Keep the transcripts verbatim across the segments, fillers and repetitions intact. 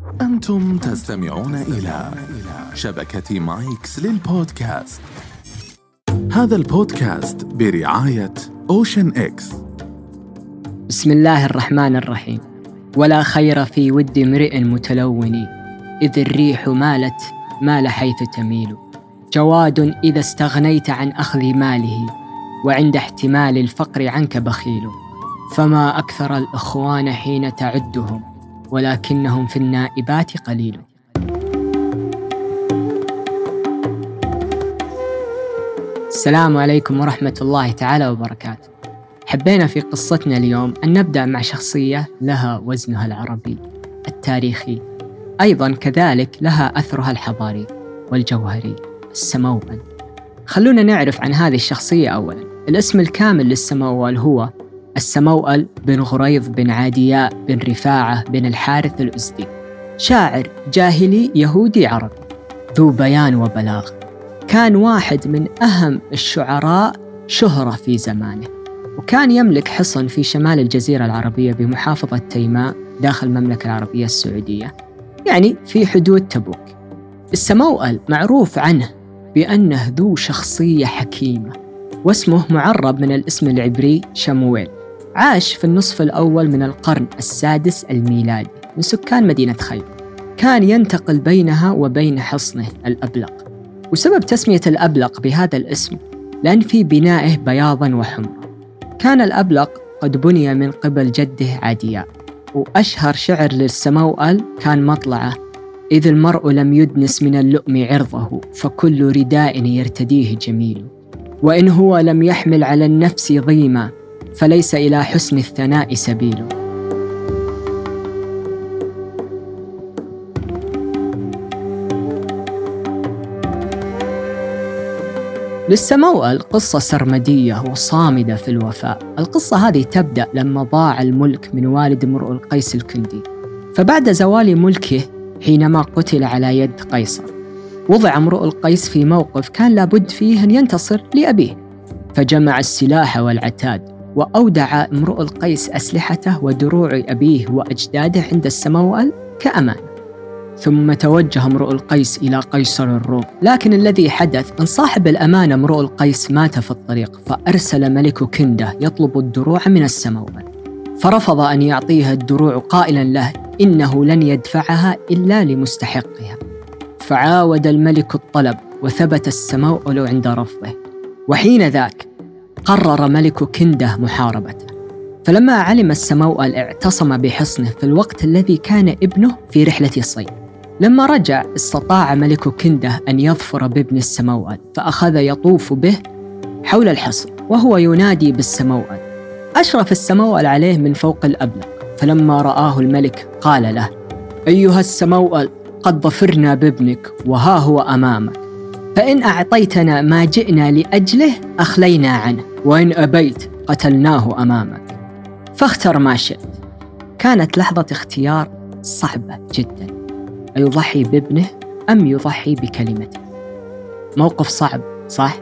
أنتم تستمعون إلى شبكة مايكس للبودكاست. هذا البودكاست برعاية أوشن إكس. بسم الله الرحمن الرحيم. ولا خير في ود امرئ متلون، إذ الريح مالت مال حيث تميل. جواد إذا استغنيت عن أخذ ماله، وعند احتمال الفقر عنك بخيل. فما أكثر الإخوان حين تعدهم، ولكنهم في النائبات قليل. السلام عليكم ورحمة الله تعالى وبركاته. حبينا في قصتنا اليوم أن نبدأ مع شخصية لها وزنها العربي التاريخي، أيضا كذلك لها أثرها الحضاري والجوهري، السموأل. خلونا نعرف عن هذه الشخصية أولا. الاسم الكامل للسموأل هو السموأل بن غريض بن عادياء بن رفاعة بن الحارث الأزدي، شاعر جاهلي يهودي عربي ذو بيان وبلاغ. كان واحد من أهم الشعراء شهرة في زمانه، وكان يملك حصن في شمال الجزيرة العربية بمحافظة تيماء داخل المملكة العربية السعودية، يعني في حدود تبوك. السموأل معروف عنه بأنه ذو شخصية حكيمة، واسمه معرب من الاسم العبري شمويل. عاش في النصف الأول من القرن السادس الميلادي من سكان مدينة خيبر. كان ينتقل بينها وبين حصنه الأبلق، وسبب تسمية الأبلق بهذا الاسم لأن في بنائه بياضا وحمرا. كان الأبلق قد بني من قبل جده عادياء، وأشهر شعر للسموأل كان مطلعه: إذ المرء لم يدنس من اللؤم عرضه، فكل رداء يرتديه جميل. وإن هو لم يحمل على النفس ضيما، فليس إلى حسن الثناء سبيل. للسموأل قصة سرمدية وصامدة في الوفاء. القصة هذه تبدأ لما ضاع الملك من والد امرؤ القيس الكندي، فبعد زوال ملكه حينما قتل على يد قيصر، وضع امرؤ القيس في موقف كان لابد فيه أن ينتصر لأبيه، فجمع السلاح والعتاد، وأودع امرؤ القيس أسلحته ودروع أبيه وأجداده عند السموأل كأمانة. ثم توجه امرؤ القيس إلى قيصر الروم، لكن الذي حدث أن صاحب الأمانة امرؤ القيس مات في الطريق، فأرسل ملك كندة يطلب الدروع من السموأل، فرفض أن يعطيها الدروع قائلا له إنه لن يدفعها إلا لمستحقها. فعاود الملك الطلب، وثبت السموأل عند رفضه، وحين ذاك قرر ملك كندة محاربته. فلما علم السموأل اعتصم بحصنه في الوقت الذي كان ابنه في رحلة الصيد. لما رجع استطاع ملك كندة أن يظفر بابن السموأل، فأخذ يطوف به حول الحصن وهو ينادي بالسموأل. أشرف السموأل عليه من فوق الأبلق، فلما رآه الملك قال له: أيها السموأل، قد ظفرنا بابنك وها هو أمامك، فإن أعطيتنا ما جئنا لأجله أخلينا عنه، وإن أبيت قتلناه أمامك، فاختر ما شئت. كانت لحظة اختيار صعبة جدا، أيضحي بابنه أم يضحي بكلمته؟ موقف صعب، صح؟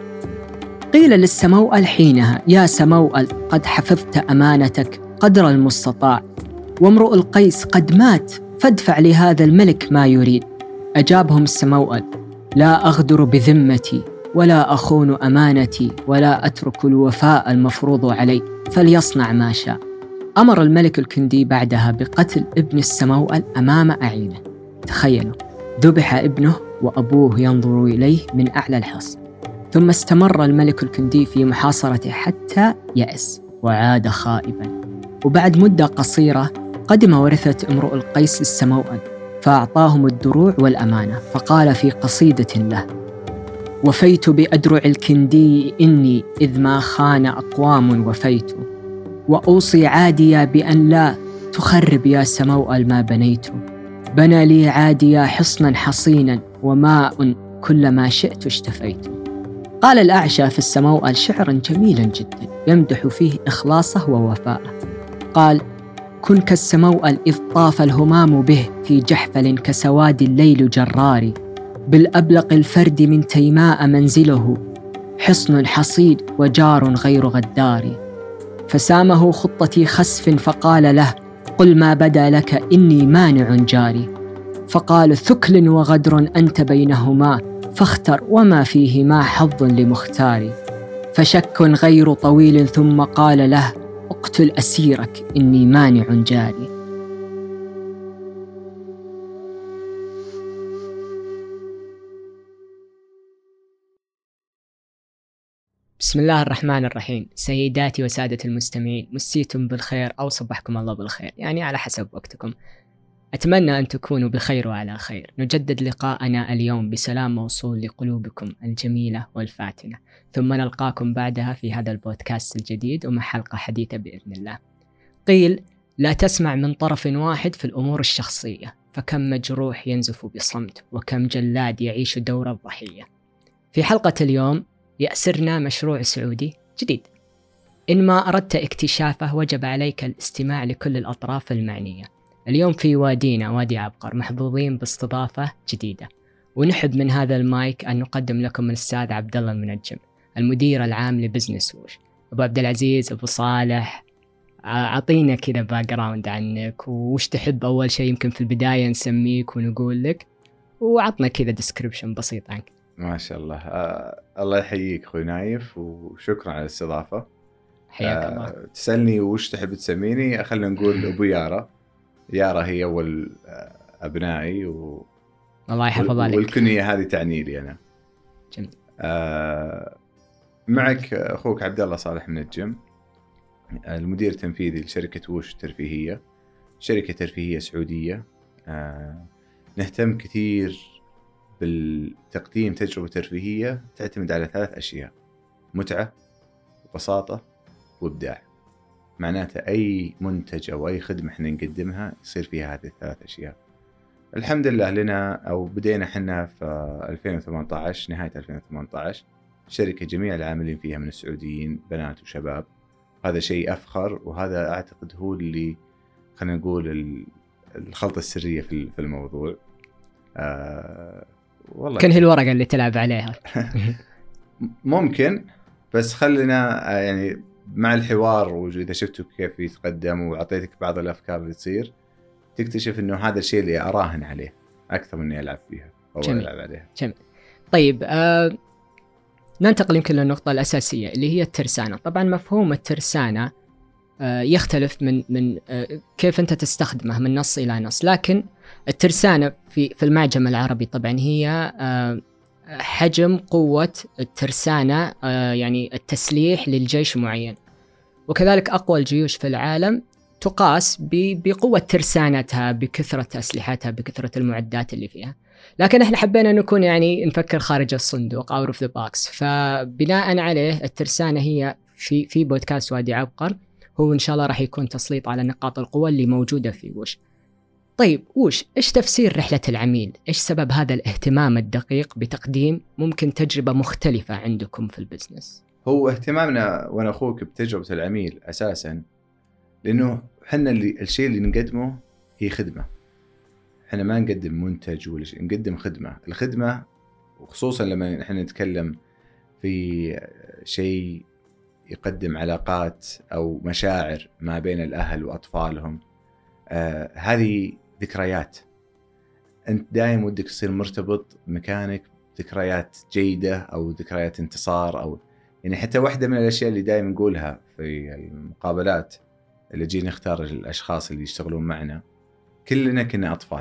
قيل للسموأل حينها: يا سموأل، قد حفظت أمانتك قدر المستطاع، وامرؤ القيس قد مات، فادفع لهذا الملك ما يريد. أجابهم السموأل: لا أغدر بذمتي، ولا أخون أمانتي، ولا أترك الوفاء المفروض علي، فليصنع ما شاء. أمر الملك الكندي بعدها بقتل ابن السموأل أمام أعينه. تخيلوا، ذبح ابنه وأبوه ينظر إليه من أعلى الحصن. ثم استمر الملك الكندي في محاصرته حتى يأس وعاد خائبا. وبعد مدة قصيرة قدم ورثة امرؤ القيس للسموأل، فأعطاهم الدروع والأمانة، فقال في قصيدة له: وفيت بأدرع الكندي إني، إذ ما خان أقوام وفيت، وأوصي عاديا بأن لا تخرب يا سموأل ما بنيت. بنى لي عاديا حصنا حصينا، وماء كلما شئت اشتفيت. قال الأعشى في السموأل شعرا جميلا جدا يمدح فيه إخلاصه ووفاءه. قال: كن كالسموأل إذ طاف الهمام به، في جحفل كسواد الليل جراري، بالأبلق الفرد من تيماء منزله، حصن حصيد وجار غير غدار. فسامه خطتي خسف فقال له: قل ما بدا لك إني مانع جاري. فقال ثكل وغدر أنت بينهما فاختر وما فيهما حظ لمختار. فشك غير طويل ثم قال له اقتل أسيرك إني مانع جاري. بسم الله الرحمن الرحيم. سيداتي وسادة المستمعين، مسيتم بالخير أو صبحكم الله بالخير، يعني على حسب وقتكم. أتمنى أن تكونوا بخير وعلى خير. نجدد لقاءنا اليوم بسلام موصول لقلوبكم الجميلة والفاتنة، ثم نلقاكم بعدها في هذا البودكاست الجديد ومع حلقة حديثة بإذن الله. قيل لا تسمع من طرف واحد في الأمور الشخصية، فكم مجروح ينزف بصمت وكم جلاد يعيش دور الضحية. في حلقة اليوم يأسرنا مشروع سعودي جديد. إن ما أردت اكتشافه وجب عليك الاستماع لكل الأطراف المعنية. اليوم في وادينا وادي عبقر محظوظين باستضافة جديدة، ونحب من هذا المايك أن نقدم لكم الأستاذ عبد الله المنجم، المدير العام لبزنس ووش. أبو عبد العزيز، أبو صالح، أعطينا كذا باك جراوند عنك، وش تحب أول شيء يمكن في البداية نسميك ونقول لك، وعطنا كذا ديسكريبشن بسيط عنك. ما شاء الله. آه، الله يحييك أخوي نايف، وشكرا على الاستضافة. حياك آه، الله. تسألني وش تحب تسميني، خلينا نقول أبو يارا. يارا هي أول أبنائي و... الله يحفظ عليك. والكنية هذه تعني لي أنا. جميل. آه، معك أخوك عبد الله صالح منجم، المدير التنفيذي لشركة ووش ترفيهية، شركة ترفيهية سعودية. آه، نهتم كثير بالتقديم تجربة ترفيهية تعتمد على ثلاث أشياء: متعة، بساطة، وإبداع. معناته أي منتج أو أي خدمة احنا نقدمها يصير فيها هذه الثلاث أشياء. الحمد لله لنا، أو بدينا حنا في ألفين وثمانية عشر، نهاية ألفين وثمانية عشر. شركة جميع العاملين فيها من السعوديين، بنات وشباب. هذا شيء أفخر، وهذا أعتقد هو اللي خلينا نقول الخلطة السرية في الموضوع. آه والله كان هي الورقة اللي تلعب عليها. ممكن، بس خلينا يعني مع الحوار، وإذا شفتوا كيف يتقدم وعطيتك بعض الأفكار اللي تصير، تكتشف إنه هذا الشيء اللي أراهن عليه أكثر من إني ألعب فيها أو جميل. ألعب عليها. جميل. طيب آه، ننتقل يمكن للنقطة الأساسية اللي هي الترسانة. طبعا مفهوم الترسانة آه يختلف من من آه كيف أنت تستخدمه من نص إلى نص، لكن الترسانة في في المعجم العربي طبعا هي آه حجم قوة الترسانة، آه يعني التسليح للجيش معين، وكذلك أقوى الجيوش في العالم تقاس بقوة ترسانتها، بكثرة أسلحتها، بكثرة المعدات اللي فيها. لكن احنا حبينا نكون يعني نفكر خارج الصندوق out of the box، فبناء عليه الترسانة هي في في بودكاست وادي عبقر هو إن شاء الله راح يكون تسليط على نقاط القوة اللي موجودة في ووش. طيب ووش إيش تفسير رحلة العميل؟ إيش سبب هذا الاهتمام الدقيق بتقديم ممكن تجربة مختلفة عندكم في البزنس؟ هو اهتمامنا وأنا أخوك بتجربة العميل أساساً لأنه حنا اللي الشيء اللي نقدمه هي خدمة. حنا ما نقدم منتج ولا شيء، نقدم خدمة. الخدمة وخصوصاً لما نحن نتكلم في شيء يقدم علاقات أو مشاعر ما بين الأهل وأطفالهم، آه هذه ذكريات. أنت دائما ودك تصير مرتبط مكانك ذكريات جيدة أو ذكريات انتصار، أو يعني حتى واحدة من الأشياء اللي دائما نقولها في المقابلات اللي جي نختار الأشخاص اللي يشتغلون معنا، كلنا كنا أطفال،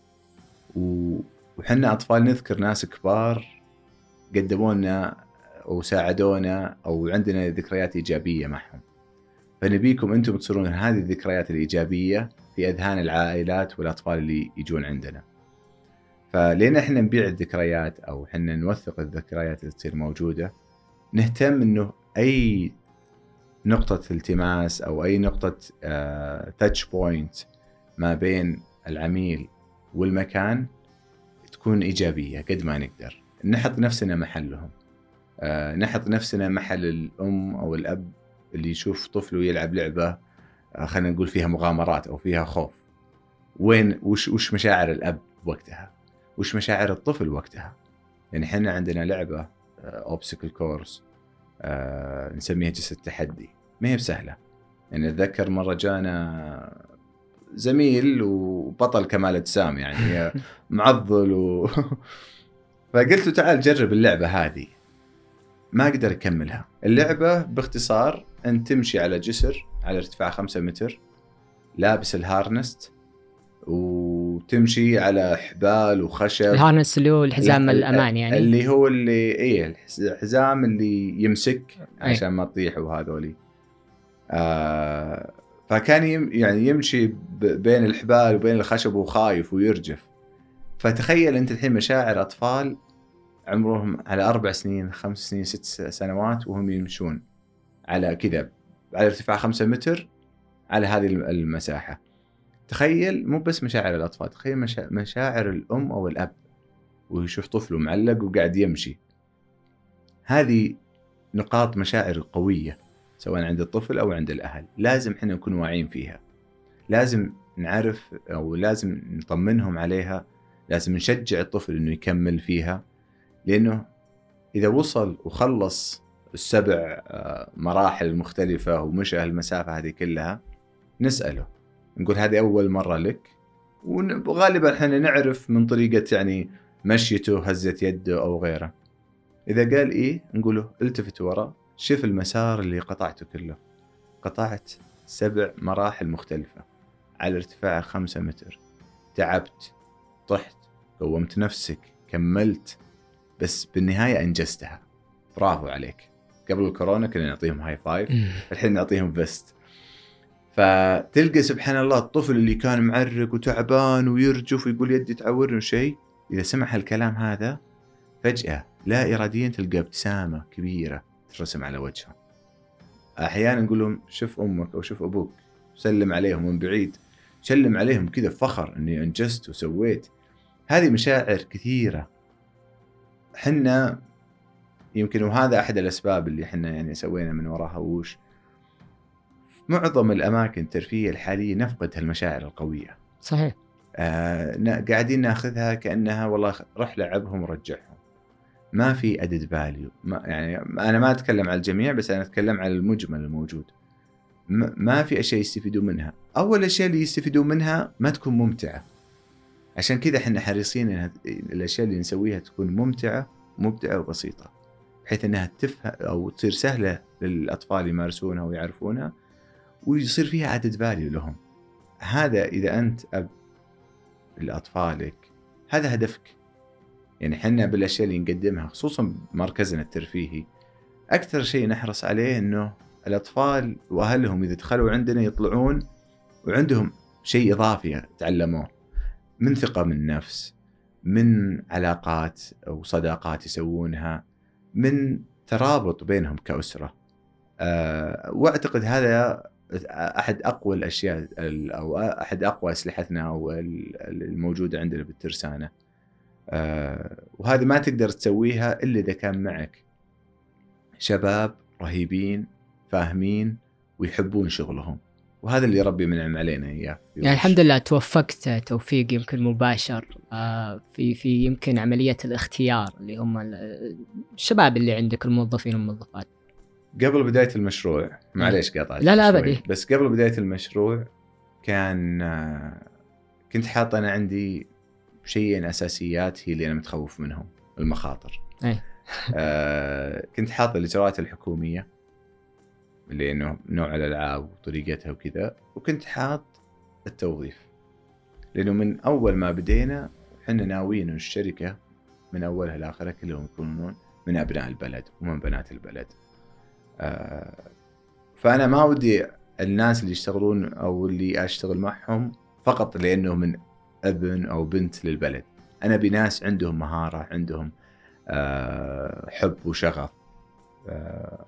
وحنا أطفال نذكر ناس كبار قدمونا وساعدونا أو عندنا ذكريات إيجابية معهم. فنبيكم أنتم تصيرون هذه الذكريات الإيجابية في أذهان العائلات والأطفال اللي يجون عندنا. فلين إحنا نبيع الذكريات أو إحنا نوثق الذكريات اللي تصير موجودة، نهتم إنه أي نقطة التماس أو أي نقطة تاتش بوينت ما بين العميل والمكان تكون إيجابية قد ما نقدر. نحط نفسنا محلهم، أه نحط نفسنا محل الأم أو الأب اللي يشوف طفله يلعب لعبة أه خلينا نقول فيها مغامرات أو فيها خوف. وين وش وش مشاعر الأب وقتها، وش مشاعر الطفل وقتها. يعني حنا عندنا لعبة أوبسيكل كورس أه نسميها جسد التحدي، ما هي بسهلة. يعني أتذكر مرة جانا زميل وبطل كمال اجسام يعني معضل و... فقلت له تعال جرب اللعبة هذه. ما أقدر أكملها. اللعبة باختصار أن تمشي على جسر على ارتفاع خمسة متر، لابس الهارنست وتمشي على حبال وخشب. الهارنست اللي هو الحزام الأمان يعني، اللي هو اللي إيه الحزام اللي يمسك عشان ما تطيح وهذولي. آه فكان يم يعني يمشي بين الحبال وبين الخشب وخايف ويرجف. فتخيل أنت الحين مشاعر أطفال عمرهم على أربع سنين خمس سنين ست سنوات وهم يمشون على كذا على ارتفاع خمسة متر على هذه المساحة. تخيل مو بس مشاعر الأطفال، تخيل مشا... مشاعر الأم أو الأب ويشوف طفله معلق وقاعد يمشي. هذه نقاط مشاعر قوية سواء عند الطفل أو عند الأهل، لازم إحنا نكون واعيين فيها، لازم نعرف أو لازم نطمنهم عليها، لازم نشجع الطفل إنه يكمل فيها. لأنه إذا وصل وخلص السبع مراحل مختلفة ومشى المسافة هذه كلها، نسأله نقول هذه أول مرة لك، وغالبا احنا نعرف من طريقة يعني مشيته هزة يده أو غيره. إذا قال إيه نقوله التفت ورا، شوف المسار اللي قطعته كله، قطعت سبع مراحل مختلفة على ارتفاع خمسة متر، تعبت، طحت، قومت نفسك، كملت، بس بالنهاية أنجزتها، برافو عليك. قبل الكورونا كنا نعطيهم هاي فايف، الحين نعطيهم فيست. فتلقى سبحان الله الطفل اللي كان معرق وتعبان ويرجف ويقول يدي تعورني شيء، إذا سمع الكلام هذا فجأة لا إراديا تلقى ابتسامة كبيرة ترسم على وجهه. أحيانا نقول لهم شوف أمك أو شوف أبوك، سلم عليهم من بعيد، سلم عليهم كذا فخر أني أنجزت وسويت. هذه مشاعر كثيرة حنا يمكن، وهذا أحد الأسباب اللي حنا يعني سوينا من وراها وش معظم الأماكن الترفيهية الحالية نفقد هالمشاعر القوية. صحيح. آه قاعدين ناخذها كأنها والله رح لعبهم ورجعهم، ما في أدد فاليو. ما يعني أنا ما أتكلم على الجميع، بس أنا أتكلم على المجمل الموجود. ما في أشياء يستفيدوا منها. أول أشياء اللي يستفيدوا منها ما تكون ممتعة، عشان كذا إحنا حريصين إن الأشياء اللي نسويها تكون ممتعة مبدعة وبسيطة، بحيث أنها تفهم أو تصير سهلة للأطفال يمارسونها ويعرفونها، ويصير فيها عدد فاليو لهم. هذا إذا أنت أب لأطفالك هذا هدفك. يعني حنا بالأشياء اللي نقدمها خصوصا مركزنا الترفيهي أكثر شيء نحرص عليه أنه الأطفال وأهلهم إذا دخلوا عندنا يطلعون وعندهم شيء إضافي تعلموه، من ثقة من نفس، من علاقات أو صداقات يسوونها، من ترابط بينهم كأسرة. أه وأعتقد هذا أحد أقوى الأشياء أو أحد أقوى أسلحتنا أو الموجودة عندنا بالترسانة. أه وهذه ما تقدر تسويها إلا إذا كان معك شباب رهيبين فاهمين ويحبون شغلهم، وهذا اللي ربي منعم علينا إياه. يعني الحمد لله توفقت توفيق يمكن مباشر في في يمكن عملية الاختيار اللي هم الشباب اللي عندك الموظفين والموظفات. قبل بداية المشروع معليش قاطعت، لا لا أبدي، بس قبل بداية المشروع كان كنت حاط أنا عندي شيئين أساسيات هي اللي أنا متخوف منهم، المخاطر. أي. آه كنت حاط الإجراءات الحكومية اللي إنه نوع الألعاب وطريقتها وكذا، وكنت حاط التوظيف، لأنه من أول ما بدينا حنا ناويين الشركة من أولها لآخرها كلهم يكونون من أبناء البلد ومن بنات البلد. آه فأنا ما ودي الناس اللي يشتغلون أو اللي أشتغل معهم فقط لأنه من ابن أو بنت للبلد. أنا بناس عندهم مهارة، عندهم آه حب وشغف. آه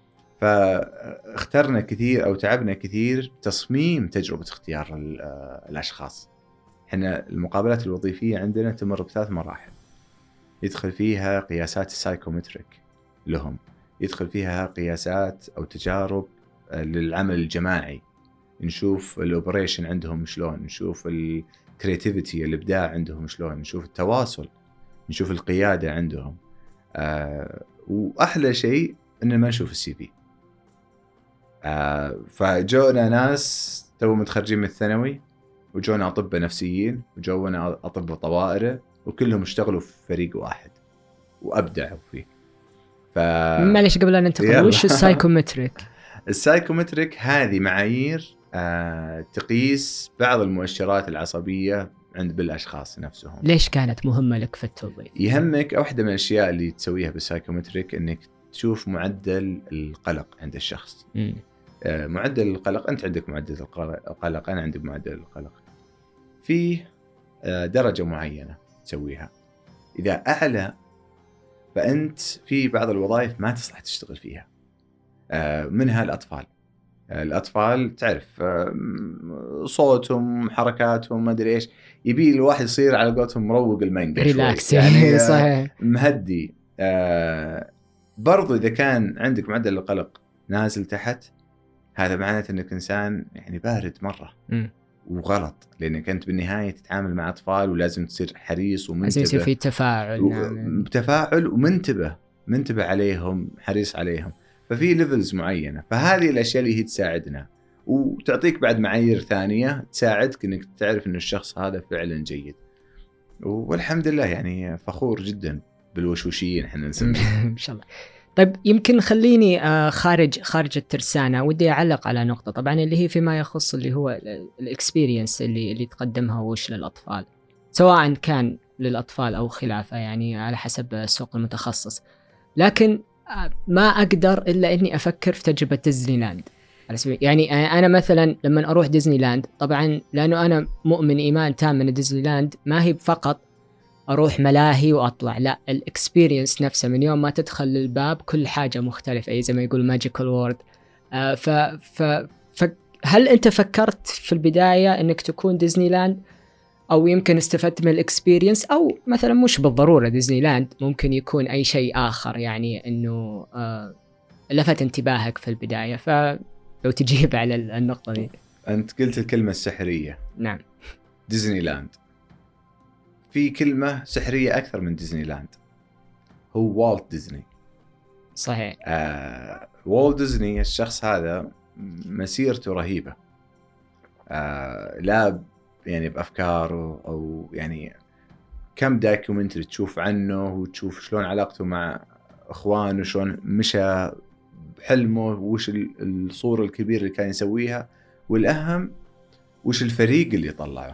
فاخترنا كثير أو تعبنا كثير تصميم تجربة اختيار الأشخاص. إحنا المقابلات الوظيفية عندنا تمر بثلاث مراحل، يدخل فيها قياسات السايكومتريك لهم، يدخل فيها قياسات أو تجارب للعمل الجماعي، نشوف الأوبريشن عندهم شلون، نشوف الكرياتيفيتي الإبداع عندهم شلون، نشوف التواصل، نشوف القيادة عندهم. آه وأحلى شيء إن ما نشوف السي في. آه فجونا ناس تو متخرجين من الثانوي وجونا أطباء نفسيين وجونا أطباء طوارئ وكلهم اشتغلوا في فريق واحد وأبدعوا فيه. ف... معلش قبل أن ننتقل، وش السايكومتريك؟ السايكومتريك هذه معايير آه تقيس بعض المؤشرات العصبية عند بالأشخاص نفسهم. ليش كانت مهمة لك في التوظيف؟ يهمك واحدة من الأشياء اللي تسويها بالسايكومتريك إنك تشوف معدل القلق عند الشخص. م. آه معدل القلق، أنت عندك معدل القلق، أنا عندي معدل القلق، في آه درجة معينة تسويها. إذا أعلى فأنت في بعض الوظائف ما تصلح تشتغل فيها، آه منها الأطفال. الأطفال تعرف صوتهم حركاتهم ما أدري إيش، يبي الواحد يصير على قولتهم مروق المانجا ريلاكس يعني صحيح. مهدي. آه برضو إذا كان عندك معدل القلق نازل تحت، هذا معناته أنك إنسان يعني بارد مرة م. وغلط، لأنك أنت بالنهاية تتعامل مع أطفال ولازم تصير حريص ومنتبه، لازم يصير في تفاعل، نعم. تفاعل ومنتبه منتبه عليهم، حريص عليهم. ففي ليفلز معينة، فهذه الأشياء اللي هي تساعدنا وتعطيك بعد معايير ثانية تساعدك إنك تعرف إنه الشخص هذا فعلا جيد. والحمد لله يعني فخور جدا بالوشوشيين احنا نسميه إن شاء الله. طيب يمكن خليني خارج خارج الترسانة، ودي أعلق على نقطة طبعا اللي هي فيما يخص اللي هو الإكسبيرينس اللي اللي تقدمها وش للأطفال، سواء كان للأطفال أو خلافه، يعني على حسب السوق المتخصص. لكن ما أقدر إلا إني أفكر في تجربة ديزني لاند. يعني أنا مثلا لما أروح ديزني لاند، طبعا لأنه أنا مؤمن إيمان تام من ديزني لاند ما هي فقط أروح ملاهي وأطلع، لا، الإكسبيرينس نفسه من يوم ما تدخل للباب كل حاجة مختلفة، أي زي ما يقول ماجيكال وورد. آه ف ف فهل أنت فكرت في البداية إنك تكون ديزني لاند، أو يمكن استفدت من الإكسبيرينس، أو مثلا مش بالضرورة ديزني لاند، ممكن يكون أي شيء آخر يعني إنه آه لفت انتباهك في البداية؟ فلو تجيب على النقطة دي. أنت قلت الكلمة السحرية. نعم. ديزني لاند. في كلمة سحرية أكثر من ديزني لاند، هو والت ديزني. صحيح. آه، والت ديزني الشخص هذا مسيرته رهيبة. آه، لا يعني بأفكاره أو يعني كم داكيومنتري تشوف عنه وتشوف شلون علاقته مع إخوانه، شلون مشى بحلمه، وش الصورة الكبيرة اللي كان يسويها، والأهم وش الفريق اللي طلعه.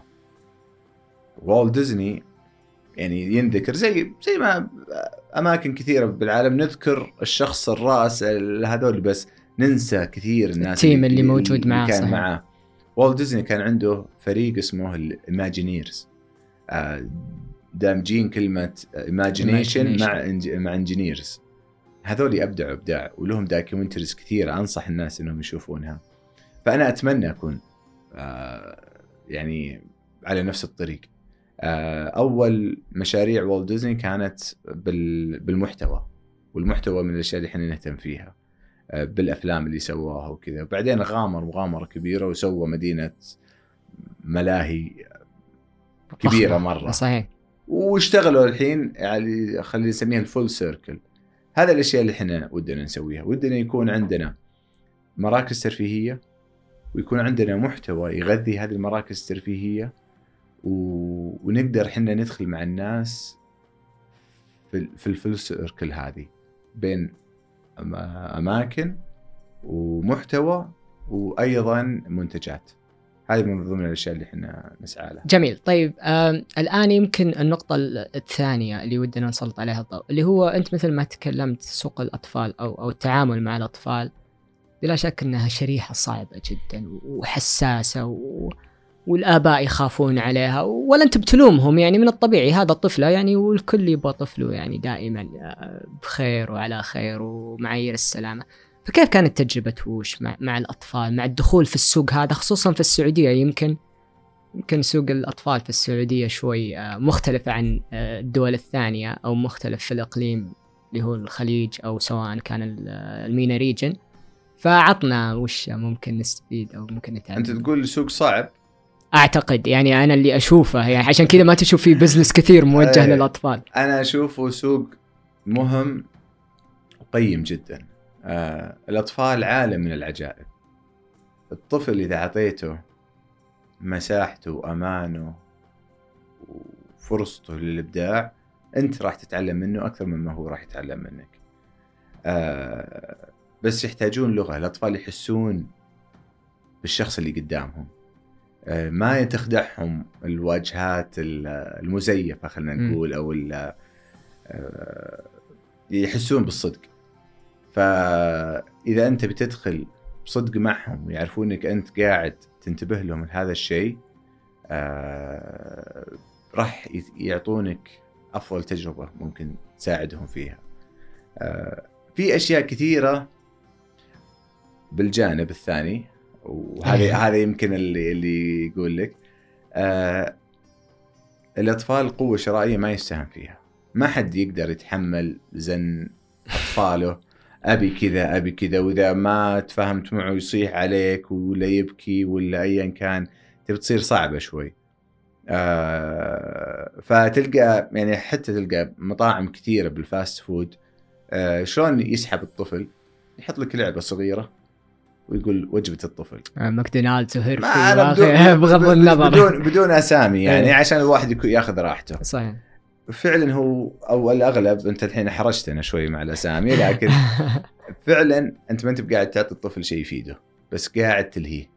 والت ديزني يعني ينذكر زي زي ما أماكن كثيرة بالعالم نذكر الشخص الرأس هذول، بس ننسى كثير الناس التيم اللي, اللي موجود معه. كان معه والت ديزني كان عنده فريق اسمه الإيماجينيرز، دامجين كلمة إيماجينيشن مع مع إنجينيرز. هذول أبدعوا إبداع ولهم داكيومنتريز كثيرة، أنصح الناس إنهم يشوفونها. فأنا أتمنى أكون يعني على نفس الطريق. أول مشاريع والت ديزني كانت بالمحتوى، والمحتوى من الأشياء اللي احنا نهتم فيها، بالأفلام اللي سواها وكذا. بعدين غامر مغامرة كبيرة وسوى مدينة ملاهي كبيرة مرة. صحيح. واشتغلوا الحين يعني خلينا نسميها الفول سيركل. هذا الأشياء اللي احنا ودنا نسويها. ودنا يكون عندنا مراكز ترفيهية، ويكون عندنا محتوى يغذي هذه المراكز الترفيهية، ونقدر حنا ندخل مع الناس في في الفول سيركل هذه بين أماكن ومحتوى وأيضا منتجات. هذه من ضمن الأشياء اللي احنا نسعى لها. جميل. طيب الآن يمكن النقطة الثانية اللي ودنا نسلط عليها الضوء، اللي هو أنت مثل ما تكلمت سوق الأطفال أو أو التعامل مع الأطفال، بلا شك أنها شريحة صعبة جدا وحساسة و... والآباء يخافون عليها، ولا أنت بتلومهم، يعني من الطبيعي هذا طفله يعني، والكل يبغى طفله يعني دائما بخير وعلى خير ومعايير السلامة. فكيف كانت تجربة وش مع, مع الأطفال، مع الدخول في السوق هذا خصوصا في السعودية؟ يمكن يمكن سوق الأطفال في السعودية شوي مختلف عن الدول الثانية، أو مختلف في الإقليم اللي هو الخليج، أو سواء كان المينا ريجن. فعطنا وش ممكن نستفيد أو ممكن نتعلم. أنت تقول سوق صعب؟ أعتقد يعني أنا اللي أشوفه، يعني عشان كذا ما تشوف فيه بزنس كثير موجه للأطفال. أنا أشوفه سوق مهم وقيم جدا. آه، الأطفال عالم من العجائب. الطفل إذا عطيته مساحته وأمانه وفرصته للإبداع، أنت راح تتعلم منه أكثر مما هو راح يتعلم منك. آه بس يحتاجون لغة. الأطفال يحسون بالشخص اللي قدامهم، آه ما تخدعهم الواجهات المزيفة خلنا نقول، أو آه يحسون بالصدق. فإذا أنت بتدخل بصدق معهم ويعرفونك أنت قاعد تنتبه لهم لهذا الشيء، آه راح يعطونك أفضل تجربة ممكن تساعدهم فيها. آه في أشياء كثيرة بالجانب الثاني، وهذا هذا يمكن اللي اللي يقول لك آه الأطفال قوة شرائية ما يستهان فيها. ما حد يقدر يتحمل زن أطفاله، أبي كذا أبي كذا، وإذا ما تفهمت معه يصيح عليك ولا يبكي ولا أيا كان، تبي تصير صعبة شوي. آه فتلقى يعني حتى تلقى مطاعم كثيرة بالفاست فود آه شلون يسحب الطفل، يحط لك لعبة صغيرة ويقول وجبة الطفل. ماكدونالدز وهيرفي بدون بغض النظر بدون بدون أسامي يعني عشان الواحد ياخذ راحته. صحيح. فعلا هو أو الأغلب، أنت الحين حرجتنا شوي مع الأسامي، لكن فعلا أنت ما أنت قاعد تعطي الطفل شيء يفيده، بس قاعد تلهيه.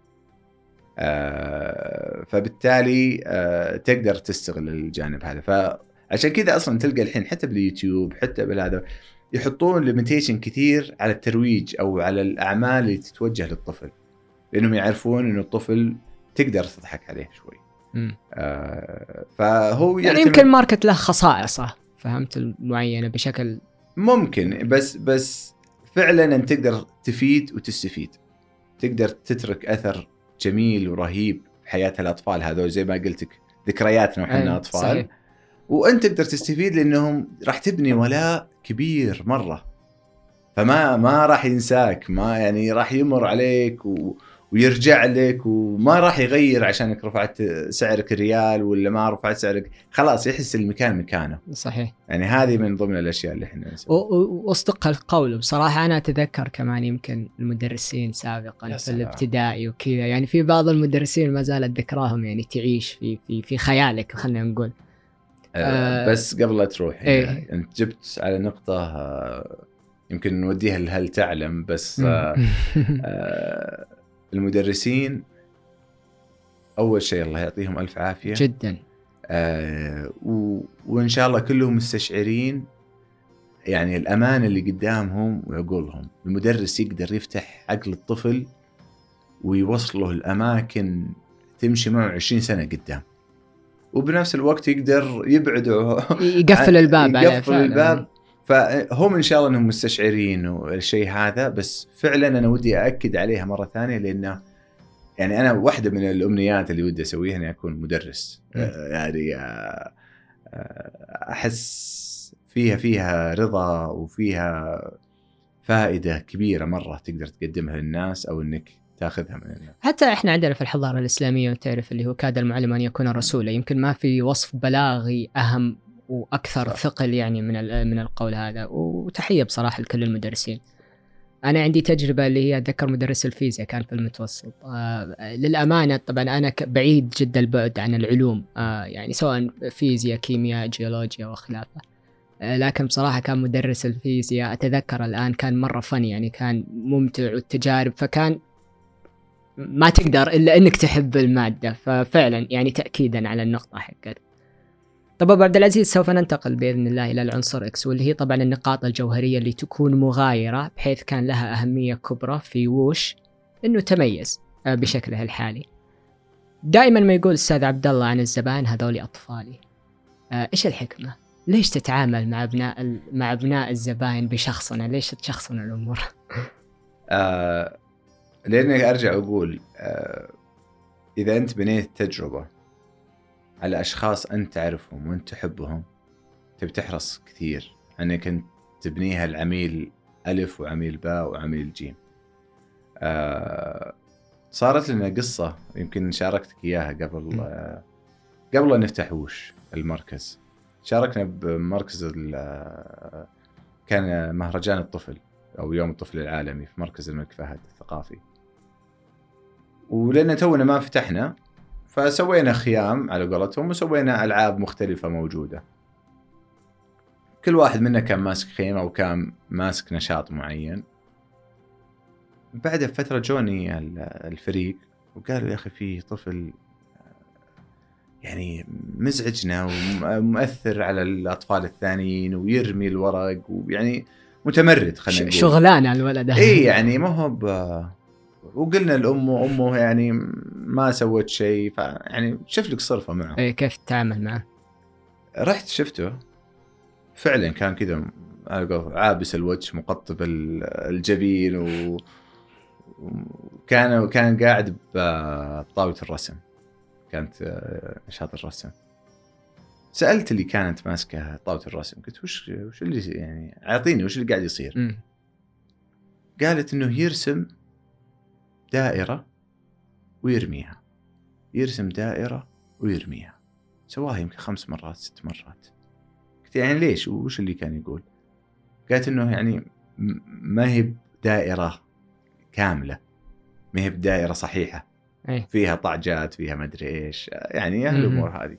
آه فبالتالي آه تقدر تستغل الجانب هذا. فعشان كذا أصلا تلقى الحين حتى باليوتيوب حتى بالهذا يحطون ليميتيشن كثير على الترويج أو على الأعمال اللي تتوجه للطفل، لأنهم يعرفون إنه الطفل تقدر تضحك عليه شوي. آه فهو يعني يمكن ماركت له خصائصه، فهمت المعينة بشكل ممكن، بس بس فعلا أنت تقدر تفيد وتستفيد، تقدر تترك أثر جميل ورهيب في حياة الأطفال هذول، زي ما قلتك ذكرياتنا وحنا أطفال. صحيح. وأنت تقدر تستفيد لأنهم راح تبني ولاء كبير مرة، فما ما راح ينساك، ما يعني راح يمر عليك و ويرجع لك، وما راح يغير عشانك رفعت سعرك ريال ولا ما رفعت سعرك، خلاص يحس المكان مكانه. صحيح. يعني هذه من ضمن الأشياء اللي احنا نسويها. واصدق القول بصراحة أنا أتذكر كمان يمكن المدرسين سابقا في الابتدائي وكذا، يعني في بعض المدرسين ما زالت ذكراهم يعني تعيش في في في خيالك خلينا نقول. آه بس قبل لا تروح إيه؟ يعني أنت جبت على نقطة آه يمكن نوديها لهل تعلم، بس آه آه المدرسين أول شيء الله يعطيهم ألف عافية جدا. آه و... وإن شاء الله كلهم مستشعرين يعني الأمان اللي قدامهم وعقولهم. المدرس يقدر يفتح عقل الطفل ويوصله الأماكن تمشي معه عشرين سنة قدام، وبنفس الوقت يقدر يبعده يقفل الباب يقفل الباب. فهم إن شاء الله أنهم مستشعرين الشيء هذا. بس فعلا أنا ودي أأكد عليها مرة ثانية، لأنه يعني أنا واحدة من الأمنيات اللي ودي أسويها أني أكون مدرس. آه يعني آه أحس فيها فيها رضا وفيها فائدة كبيرة مرة تقدر تقدمها للناس أو أنك تأخذها من الناس. حتى إحنا عندنا في الحضارة الإسلامية تعرف اللي هو كاد المعلم أن يكون رسولا، يمكن ما في وصف بلاغي أهم وأكثر ثقل يعني من من القول هذا. وتحية بصراحة لكل المدرسين. أنا عندي تجربة اللي هي أتذكر مدرس الفيزياء كان في المتوسط. آه للأمانة طبعا أنا بعيد جدا البعد عن العلوم، آه يعني سواء فيزياء كيمياء جيولوجيا وخلافه، آه لكن بصراحة كان مدرس الفيزياء أتذكر الآن كان مرة فني، يعني كان ممتع والتجارب، فكان ما تقدر إلا أنك تحب المادة. ففعلا يعني تأكيدا على النقطة حقت. طب أبو عبد العزيز سوف ننتقل بإذن الله إلى العنصر إكس، واللي هي طبعا النقاط الجوهرية اللي تكون مغايرة بحيث كان لها أهمية كبرى في ووش إنه تميز بشكله الحالي. دائما ما يقول الأستاذ عبد الله عن الزبائن هذول أطفالي. إيش الحكمة؟ ليش تتعامل مع أبناء مع أبناء الزبائن بشخصنا؟ ليش تشخصنا الأمور؟ آه لأني أرجع أقول آه إذا أنت بنيت تجربة على أشخاص أنت تعرفهم وأنت تحبهم، تبي تحرص كثير أنك أنت تبنيها العميل ألف وعميل باء وعميل جيم. آه صارت لنا قصة يمكن شاركتك إياها قبل آه قبل أن نفتح وش المركز. شاركنا بمركز كان مهرجان الطفل أو يوم الطفل العالمي في مركز الملك فهد الثقافي، ولأن تونا ما فتحنا فسوينا خيام على قولتهم وسوينا ألعاب مختلفة موجودة. كل واحد منا كان ماسك خيمة أو كان ماسك نشاط معين. بعد فترة جوني الفريق وقالوا يا أخي في طفل يعني مزعجنا ومؤثر على الأطفال الثانيين ويرمي الورق ويعني متمرد خلينا نقول. شغلانة الولد. إيه يعني ما هو ب... وقلنا لأمه أمه يعني ما سوت شيء فيعني شوف لك صرفة معه. إيه كيف تتعامل معه؟ رحت شفته فعلا كان كذا عابس الوجه مقطب الجبين و... وكان كان قاعد بطاولة الرسم، كانت نشاط الرسم. سألت اللي كانت ماسكة طاولة الرسم قلت وش وش اللي يعني أعطيني وش اللي قاعد يصير. م. قالت إنه يرسم دائرة ويرميها، يرسم دائرة ويرميها، سواها يمكن خمس مرات ست مرات. قلت يعني ليش وش اللي كان يقول؟ قالت إنه يعني ما هي دائرة كاملة، ما هي بدائرة صحيحة، أي. فيها طعجات فيها مدري إيش يعني هالأمور هذه.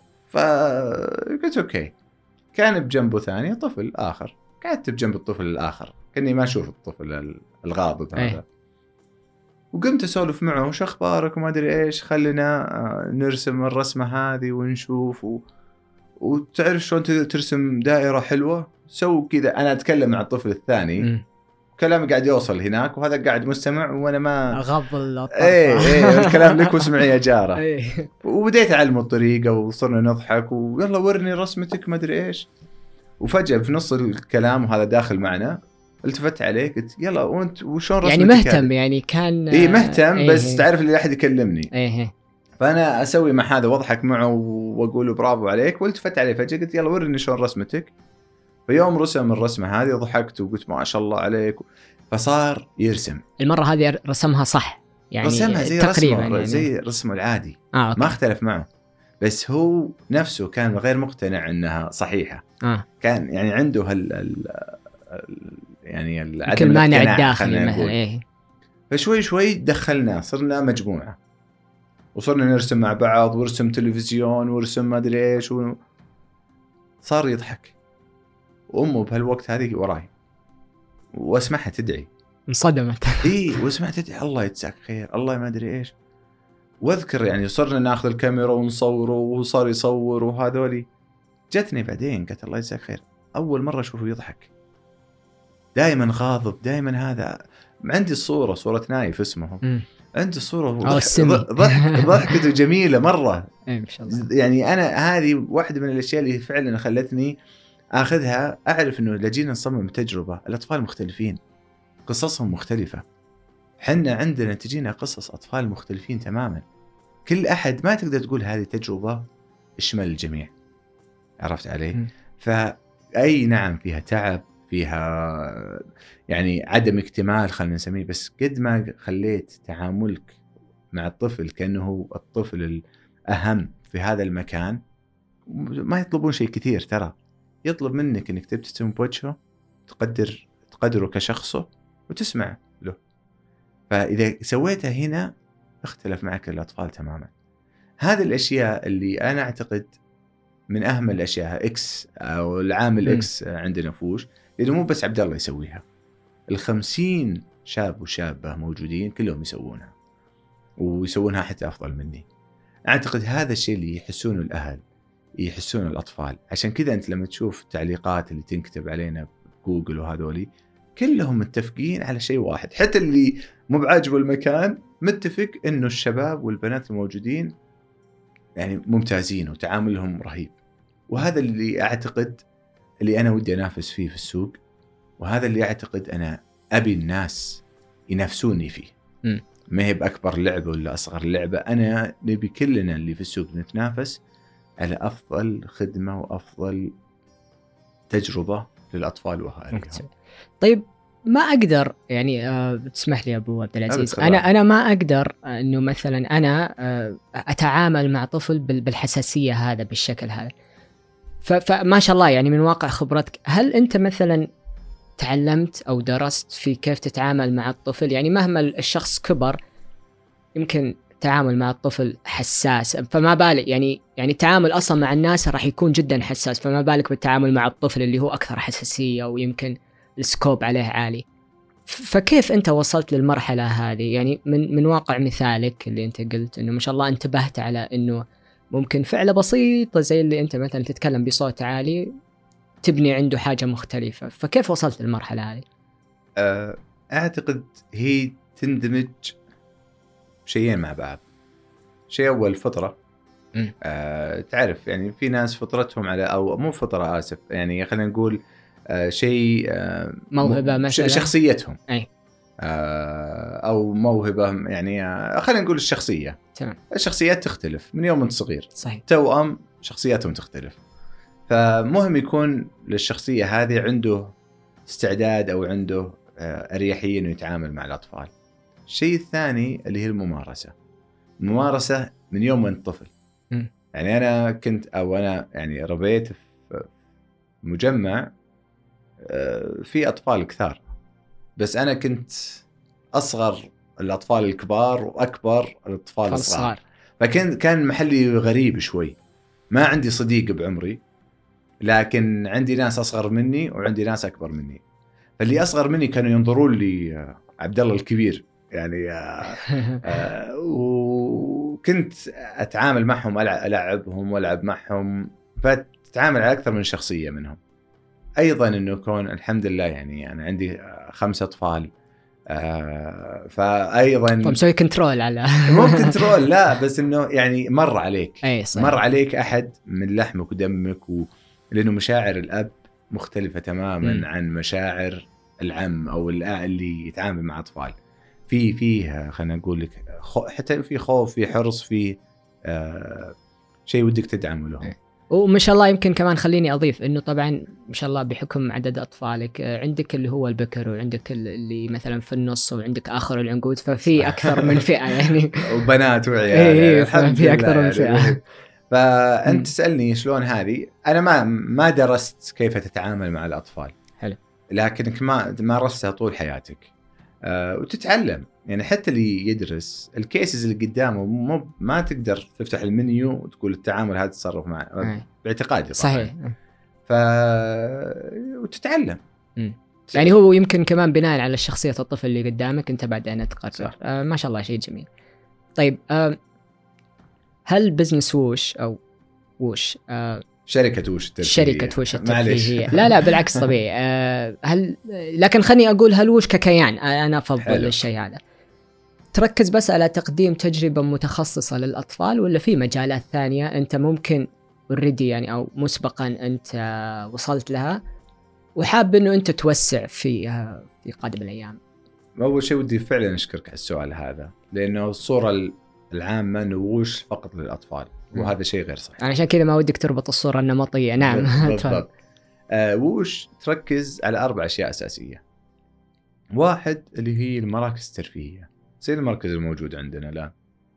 فقلت أوكي. كان بجنبه ثاني طفل آخر، قعدت بجنب الطفل الآخر كأني ما أشوف الطفل الغاضب هذا. أي. وقمت أسولف معه وش أخبارك وما أدري إيش، خلنا نرسم الرسمة هذه ونشوف و... وتعرف شلون ترسم دائرة حلوة، سو كذا. أنا أتكلم مع الطفل الثاني م. كلامي قاعد يوصل هناك وهذا قاعد مستمع وأنا ما غض الطرف. إيه إيه الكلام لك واسمعي يا جارة. إيه. وبديت أعلمه الطريقة وصرنا نضحك ويلا ورني رسمتك ما أدري إيش. وفجأة في نص الكلام وهذا داخل معنا التفت عليه قلت يلا وانت وشون رسمتك يعني مهتم هذه؟ يعني كان إيه مهتم إيه بس تعرف اللي أحد يكلمني. إيه. فأنا أسوي مع هذا واضحك معه وأقول له برافو عليك، والتفت عليه فجأة قلت يلا ورني شلون رسمتك. فيوم رسم الرسمة هذه ضحكت وقلت ما شاء الله عليك. فصار يرسم. المرة هذه رسمها صح يعني رسمها زي تقريبا رسمه يعني. زي رسمه العادي. آه، ما اختلف معه، بس هو نفسه كان غير مقتنع انها صحيحة. آه. كان يعني عنده هال ال يعني العدم المانع الداخلي مثلا. إيه. فشوي شوي دخلنا صرنا مجموعة وصرنا نرسم مع بعض ورسم تلفزيون ورسم ما ادري ايش و... صار يضحك. وامه بهالوقت هذه وراي واسمعها تدعي، انصدمت. اي واسمعها تدعي الله يجزاك خير الله ما ادري ايش. واذكر يعني صرنا ناخذ الكاميرا ونصوره وصار يصور وهذولي. جتني بعدين قالت الله يجزاك خير اول مره اشوفه يضحك، دائما غاضب دائما. هذا عندي الصوره صوره نايف اسمه م. عندي الصوره ضحك ضحكته جميله مره. اي ما شاء الله. يعني انا هذه واحده من الاشياء اللي فعلا خلتني اخذها اعرف انه لجينا نصمم تجربه. الاطفال مختلفين قصصهم مختلفه، حنا عندنا تجينا قصص اطفال مختلفين تماما. كل احد ما تقدر تقول هذه تجربه اشمل الجميع، عرفت علي؟ م. فاي نعم فيها تعب فيها يعني عدم اكتمال خلينا نسميه، بس قد ما خليت تعاملك مع الطفل كأنه هو الطفل الأهم في هذا المكان. ما يطلبون شيء كثير ترى، يطلب منك انك تبتسم بوجهه، تقدر تقدره كشخصه وتسمع له. فإذا سويتها هنا اختلف معك الأطفال تماما. هذه الأشياء اللي أنا أعتقد من أهم الأشياء إكس أو العامل م. إكس عندنا فوش، لأنه مو بس عبد الله يسويها، الخمسين شاب وشابة موجودين كلهم يسوونها ويسوونها حتى أفضل مني. أعتقد هذا الشيء اللي يحسونه الأهل يحسونه الأطفال. عشان كذا أنت لما تشوف التعليقات اللي تنكتب علينا بجوجل وهذولي كلهم متفقين على شيء واحد، حتى اللي مو بعاجبه المكان متفق إنه الشباب والبنات الموجودين يعني ممتازين وتعاملهم رهيب. وهذا اللي أعتقد اللي أنا ودي أنافس فيه في السوق، وهذا اللي أعتقد أنا أبي الناس ينافسوني فيه. م. ما هي بأكبر لعبة ولا أصغر لعبة، أنا نبي كلنا اللي في السوق نتنافس على أفضل خدمة وأفضل تجربة للأطفال وأهاليهم. طيب ما أقدر يعني أه تسمح لي أبو عبد العزيز، أنا أنا ما أقدر إنه مثلا أنا أه أتعامل مع طفل بالحساسية هذا بالشكل هذا. فما شاء الله يعني من واقع خبرتك، هل أنت مثلا تعلمت أو درست في كيف تتعامل مع الطفل؟ يعني مهما الشخص كبر يمكن التعامل مع الطفل حساس، فما بالك يعني يعني التعامل أصلا مع الناس راح يكون جدا حساس، فما بالك بالتعامل مع الطفل اللي هو أكثر حساسية ويمكن السكوب عليه عالي. فكيف أنت وصلت للمرحلة هذه؟ يعني من من واقع مثالك اللي أنت قلت إنه ما شاء الله انتبهت على إنه ممكن فعلة بسيطة زي اللي أنت مثلا تتكلم بصوت عالي تبني عنده حاجة مختلفة، فكيف وصلت للمرحلة هذه؟ أعتقد هي تندمج شيئين مع بعض. شيء أول فطرة، أه تعرف يعني في ناس فطرتهم على، أو مو فطرة آسف يعني خلينا نقول أه شيء أه موهبة مثلا، شخصيتهم أي. أه أو موهبة يعني أه خلينا نقول الشخصية. تمام. الشخصيات تختلف من يوم من صغير. صحيح. توأم شخصياتهم تختلف، فمهم يكون للشخصية هذه عنده استعداد أو عنده أه أريحية إنه يتعامل مع الأطفال. الشيء الثاني اللي هي الممارسة. الممارسة من يوم من طفل. م. يعني أنا كنت أو أنا يعني ربيت في مجمع في أطفال كثار، بس أنا كنت أصغر الأطفال الكبار وأكبر الأطفال الصغار، فكان كان محلي غريب شوي. ما عندي صديق بعمري، لكن عندي ناس أصغر مني وعندي ناس أكبر مني. فاللي أصغر مني كانوا ينظرون لي عبد الله الكبير يعني آه آه وكنت أتعامل معهم، ألعبهم وألعب معهم، فتتعامل على أكثر من شخصية منهم. أيضا إنه كون الحمد لله يعني أنا عندي خمسة أطفال، آه فأيضا مسوي كنترول على مو كنترول لا، بس إنه يعني مر عليك أي صحيح. مر عليك أحد من لحمك ودمك و... لأنه مشاعر الأب مختلفة تماما م. عن مشاعر العم أو اللي يتعامل مع أطفال. في فيه خلينا نقول لك خو... حتى في خوف، في حرص، في آه شيء ودك تدعمه لهم. وما شاء الله يمكن كمان خليني أضيف إنه طبعا ما شاء الله بحكم عدد أطفالك عندك اللي هو البكر وعندك اللي مثلا في النص وعندك آخر العنقود، ففي أكثر من فئة يعني وبنات وعيال إيه في أكثر من فئة. فأنت تسألني شلون هذه، أنا ما ما درست كيف تتعامل مع الأطفال. حلو. لكنك ما مارستها طول حياتك أه وتتعلم. يعني حتى اللي يدرس الكيسز اللي قدامه مو ما تقدر تفتح المنيو وتقول التعامل هذا تصرف معه باعتقادي. صحيح. ف وتتعلم. م. يعني هو يمكن كمان بناء على شخصية الطفل اللي قدامك أنت بعدين تقرر. آه ما شاء الله شيء جميل. طيب آه هل بزنس ووش أو ووش آه شركة ووش الترفيهية شركة ووش الترفيهية لا لا بالعكس طبيعي. آه هل لكن خلني أقول هل ووش ككيان أنا أفضل الشيء هذا تركز بس على تقديم تجربة متخصصة للأطفال، ولا في مجالات ثانية أنت ممكن already يعني أو مسبقا أنت وصلت لها وحاب أنه أنت توسع فيها في قادم الأيام؟ أول شيء ودي فعلا أشكرك على السؤال هذا، لأنه الصورة العامة نووش فقط للأطفال وهذا شيء غير صحيح. أنا عشان كذا ما ودك تربط الصورة النمطية. نعم بالضبط. آه ووش تركز على أربع أشياء أساسية. واحد اللي هي المراكز الترفيهية زي المركز الموجود عندنا الآن،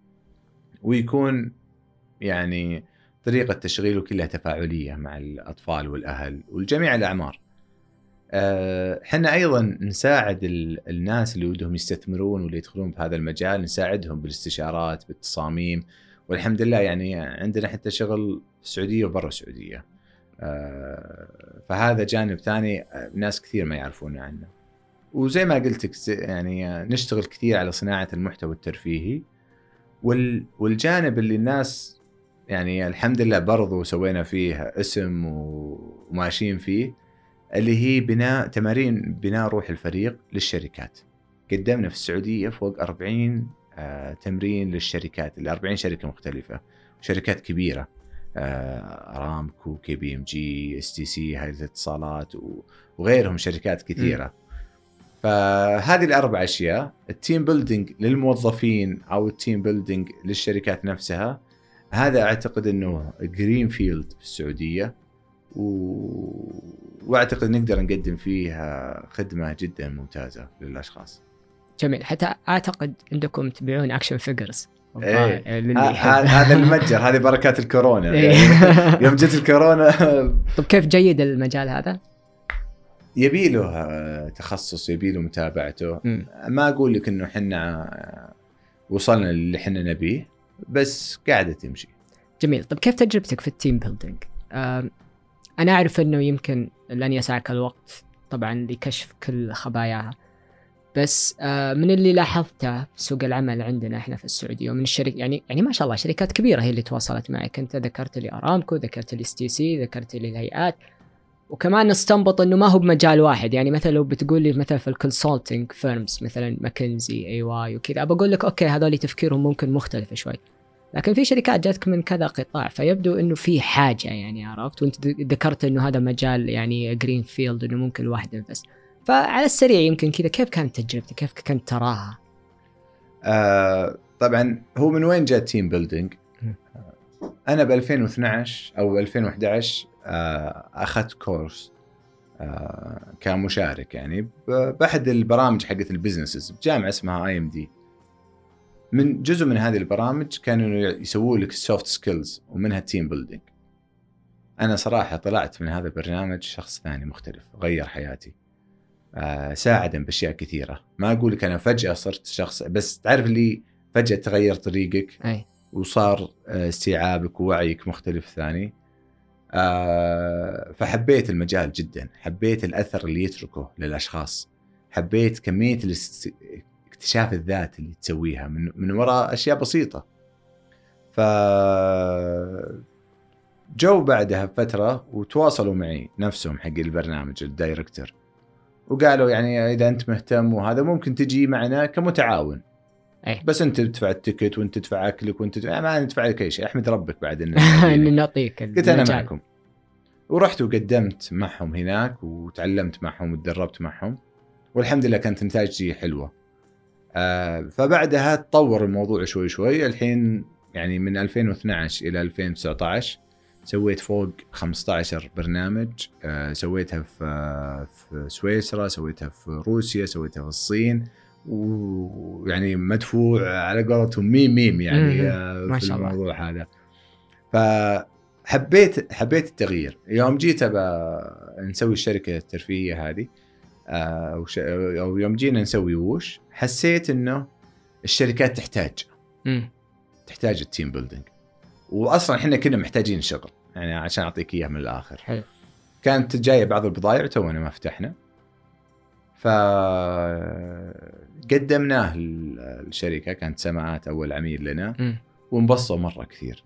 ويكون يعني طريقة تشغيله كلها تفاعلية مع الأطفال والأهل والجميع الأعمار. حنا أيضا نساعد الناس اللي ودهم يستثمرون واللي يدخلون بهذا المجال، نساعدهم بالاستشارات بالتصاميم، والحمد لله يعني عندنا حتى شغل في السعودية وبرا السعودية. فهذا جانب ثاني ناس كثير ما يعرفون عنه. وزي ما قلتك يعني نشتغل كثير على صناعة المحتوى الترفيهي، والجانب اللي الناس يعني الحمد لله برضو سوينا فيه اسم وماشيين فيه، اللي هي بناء تمارين بناء روح الفريق للشركات. قدمنا في السعودية فوق أربعين تمرين للشركات، ال أربعين شركة مختلفة، شركات كبيرة، أرامكو، كي بي ام جي، اس تي سي، هيئة الاتصالات وغيرهم شركات كثيرة. م. فهذه الأربع أشياء، التيم بيلدينج للموظفين أو التيم بيلدينج للشركات نفسها، هذا أعتقد أنه جرين فيلد في السعودية، و... وأعتقد نقدر نقدم فيها خدمة جدا ممتازة للأشخاص. جميل. حتى أعتقد عندكم تبيعون أكشن فيجرز. إيه. هذا المتجر، هذه بركات الكورونا. يعني يوم جت الكورونا. طب كيف جيد المجال هذا؟ يبي له تخصص، يبي له متابعته. م. ما أقول لك إنه حنا وصلنا اللي احنا نبيه، بس قاعدة تمشي. جميل. طب كيف تجربتك في التيم بيلدينج؟ آه أنا أعرف أنه يمكن لن يسعك الوقت طبعا لكشف كل خباياها، بس آه من اللي لاحظته في سوق العمل عندنا إحنا في السعودية ومن الشركة، يعني يعني ما شاء الله شركات كبيرة هي اللي تواصلت معك. أنت ذكرت لي أرامكو، ذكرت لي اس تي سي، ذكرت لي الهيئات، وكمان نستنبط انه ما هو بمجال واحد. يعني مثلا لو بتقول لي مثلا في الكونسلتنج فيرمز مثلا ماكنزي اي واي وكذا، بقول لك اوكي هذول تفكيرهم ممكن مختلف شوي، لكن في شركات جاتك من كذا قطاع، فيبدو انه في حاجه يعني، عرفت؟ وانت ذكرت انه هذا مجال يعني جرين فيلد، انه ممكن الواحد ينفس. فعلى السريع يمكن كذا، كيف كانت تجربتك؟ كيف كنت تراها؟ آه طبعا هو من وين جاء تيم بيلدينج؟ انا ب ألفين واثناشر او ألفين وأحد عشر آه اخذت كورس آه كمشارك يعني باحد البرامج حقت البزنسز بجامعه اسمها اي ام دي. من جزء من هذه البرامج كانوا يسووا لك السوفت سكيلز ومنها تيم بيلدينج. انا صراحه طلعت من هذا البرنامج شخص ثاني مختلف، غير حياتي، آه ساعدني باشياء كثيره. ما اقول لك انا فجاه صرت شخص، بس تعرف اللي فجاه تغير طريقك أي. وصار استيعابك ووعيك مختلف ثاني. فحبيت المجال جدا، حبيت الأثر اللي يتركه للأشخاص، حبيت كمية اكتشاف الذات اللي تسويها من, من وراء أشياء بسيطة. ف جو بعدها بفترة وتواصلوا معي نفسهم حق البرنامج الدايركتور، وقالوا يعني إذا أنت مهتم وهذا ممكن تجي معنا كمتعاون. أي. بس انت تدفع التيكت وانت تدفع اكلك وانت تدفع... ما ندفع لك اي شيء، احمد ربك بعد ان نعطيك. قلت انا معكم، ورحت وقدمت معهم هناك وتعلمت معهم وتدربت معهم، والحمد لله كانت نتائجي حلوه. آه فبعدها تطور الموضوع شوي شوي. الحين يعني من ألفين واثناشر الى ألفين وتسعة عشر سويت فوق خمسة عشر برنامج. آه سويتها في في سويسرا، سويتها في روسيا، سويتها في الصين، ويعني مدفوع على قولتهم ميم ميم يعني ما في شاء الموضوع الله. هذا فحبيت حبيت التغيير. يوم جيت ابى نسوي الشركه الترفيهيه هذه او يوم جينا نسوي ووش، حسيت انه الشركات تحتاج مم. تحتاج التيم بيلدينج، واصلا احنا كنا محتاجين شغل يعني. عشان اعطيك اياه من الاخر، حلو. كانت جايه بعض البضائع تونا ما فتحنا، فقدمناه للشركة، كانت سماعات أول عميل لنا م. وانبسطوا مرة كثير.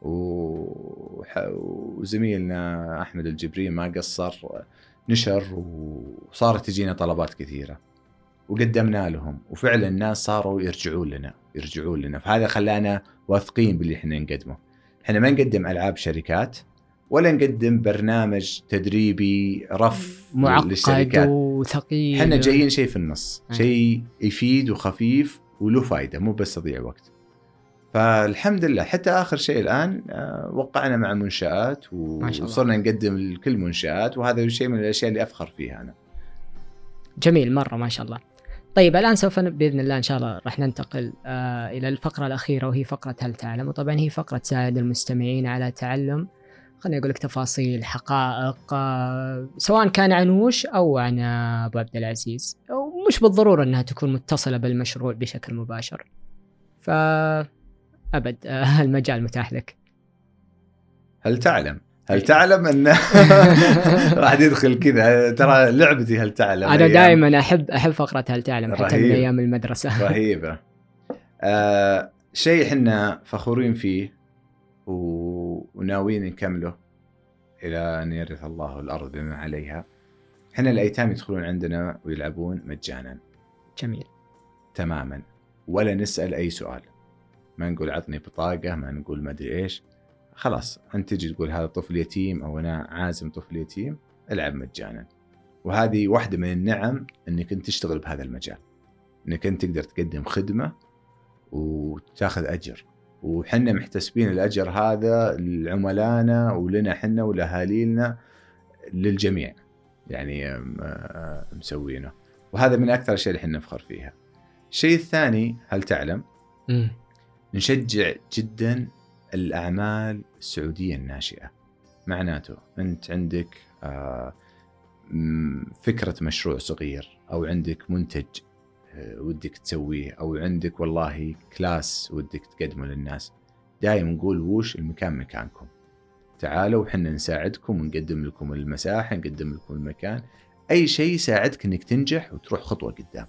وزميلنا أحمد الجبري ما قصر، نشر وصارت تجينا طلبات كثيرة وقدمنا لهم، وفعلا الناس صاروا يرجعون لنا يرجعون لنا فهذا خلانا واثقين باللي احنا نقدمه. احنا ما نقدم ألعاب شركات ولا نقدم برنامج تدريبي رف معقد وثقيل، احنا جايين شيء في النص، شيء يفيد وخفيف وله فايدة، مو بس تضيع وقت. فالحمد لله حتى آخر شيء الآن وقعنا مع منشآت وصرنا نقدم لكل منشآت، وهذا شيء من الأشياء اللي أفخر فيها أنا. جميل مرة ما شاء الله. طيب الآن سوف بإذن الله إن شاء الله راح ننتقل آه إلى الفقرة الأخيرة، وهي فقرة هل تعلم. وطبعا هي فقرة تساعد المستمعين على تعلم، خليني أقول لك تفاصيل حقائق آه سواء كان عن وش أو عن أبو عبد العزيز، ومش بالضرورة أنها تكون متصلة بالمشروع بشكل مباشر. فأبد آه المجال متاح لك. هل تعلم هل تعلم أن راح يدخل كذا، ترى لعبتي هل تعلم. أنا دائما أحب أحب فقرة هل تعلم حتى من أيام المدرسة. رهيبة. آه شيء حنا فخورين فيه وناويين نكمله إلى أن يرث الله الأرض بما عليها. حنا الأيتام يدخلون عندنا ويلعبون مجانا. جميل تماما، ولا نسأل أي سؤال، ما نقول عطني بطاقة، ما نقول ما أدري إيش. خلاص أنت تجي تقول هذا طفل يتيم أو أنا عازم طفل يتيم، العب مجانا. وهذه واحدة من النعم أنك أنت تشتغل بهذا المجال، أنك أنت تقدر تقدم خدمة وتاخذ أجر، وحنا محتسبين الأجر هذا لعملائنا ولنا حنا ولأهالينا للجميع يعني مسوينه. وهذا من أكثر الشيء اللي حنا نفخر فيها. الشيء الثاني هل تعلم م. نشجع جدا الأعمال السعودية الناشئة. معناته أنت عندك فكرة مشروع صغير أو عندك منتج ودك تسويه، أو عندك والله كلاس ودك تقدمه للناس، دائما نقول وش المكان مكانكم، تعالوا وحنا نساعدكم ونقدم لكم المساحة، نقدم لكم المكان، أي شيء يساعدك أنك تنجح وتروح خطوة قدام.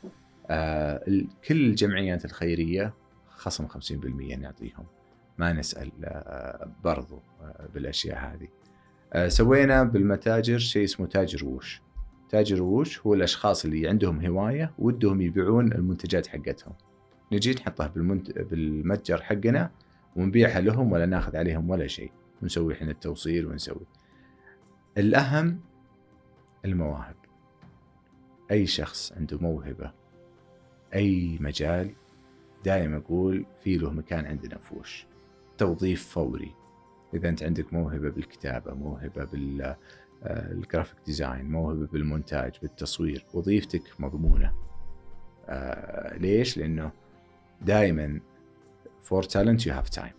آه كل الجمعيات الخيرية خصم خمسين بالمئة نعطيهم، ما نسأل آه برضو آه بالأشياء هذه. آه سوينا بالمتاجر شيء اسمه تاجر ووش. تاجر ووش هو الأشخاص اللي عندهم هواية ودهم يبيعون المنتجات حقتهم، نجي نحطها بالمنت... بالمتجر حقنا ونبيعها لهم ولا ناخذ عليهم ولا شيء، ونسوي احنا التوصيل ونسوي. الأهم المواهب، أي شخص عنده موهبة أي مجال دائما أقول في له مكان عندنا في وش. توظيف فوري، إذا أنت عندك موهبة بالكتابة، موهبة بالجرافيك ديزاين، موهبة بالمونتاج بالتصوير، وظيفتك مضمونة. آه ليش؟ لأنه دائما for talent you have time.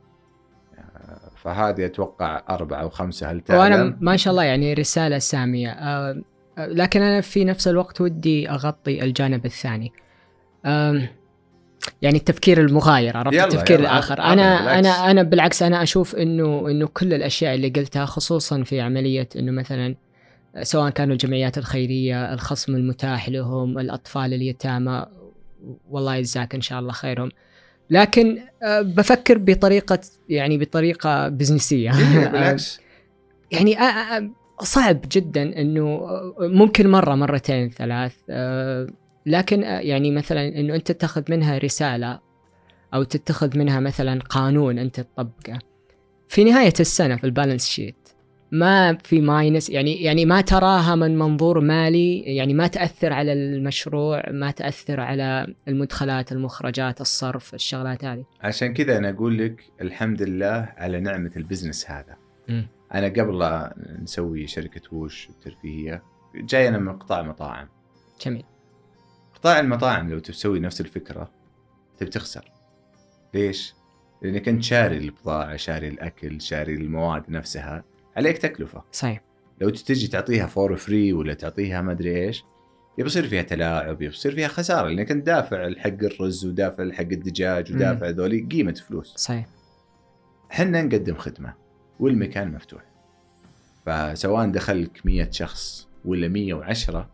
آه فهذه أتوقع أربعة أو خمسة هل تعلم. وأنا ما شاء الله يعني رسالة سامية. آه لكن أنا في نفس الوقت ودي أغطي الجانب الثاني، آه يعني التفكير المغاير، عرفت التفكير يلا الآخر. يلا أنا بالعكس. أنا أنا بالعكس أنا أشوف إنه إنه كل الأشياء اللي قلتها، خصوصا في عملية إنه مثلا سواء كانوا الجمعيات الخيرية، الخصم المتاح لهم، الأطفال اليتامى، والله يجزاك إن شاء الله خيرهم، لكن أه بفكر بطريقة يعني بطريقة بزنسية. بالعكس. يعني أه أه صعب جدا إنه ممكن مرة مرتين ثلاث، أه لكن أه يعني مثلا إنه أنت تأخذ منها رسالة أو تتخذ منها مثلا قانون أنت تطبقه في نهاية السنة في البالانس شيت، ما في ماينس، يعني يعني ما تراها من منظور مالي، يعني ما تأثر على المشروع، ما تأثر على المدخلات المخرجات الصرف الشغلات هذه. عشان كذا أنا أقول لك الحمد لله على نعمة البزنس هذا. م. أنا قبل لا نسوي شركة ووش الترفيهية جاي أنا من قطاع مطاعم. جميل. قطاع المطاعم لو تسوي نفس الفكرة تبي تخسر. ليش؟ لأنك أنت شاري البضاعة، شاري الأكل، شاري المواد نفسها، عليك تكلفة. صحيح. لو تجي تعطيها فور فري ولا تعطيها ما أدري إيش، يبصير فيها تلاعب، يبصير فيها خسارة، لأنك أنت دافع الحق الرز ودافع الحق الدجاج ودافع ذولي قيمة فلوس. صحيح. حنا نقدم خدمة والمكان مفتوح، فسواء دخلك مية شخص ولا مية وعشرة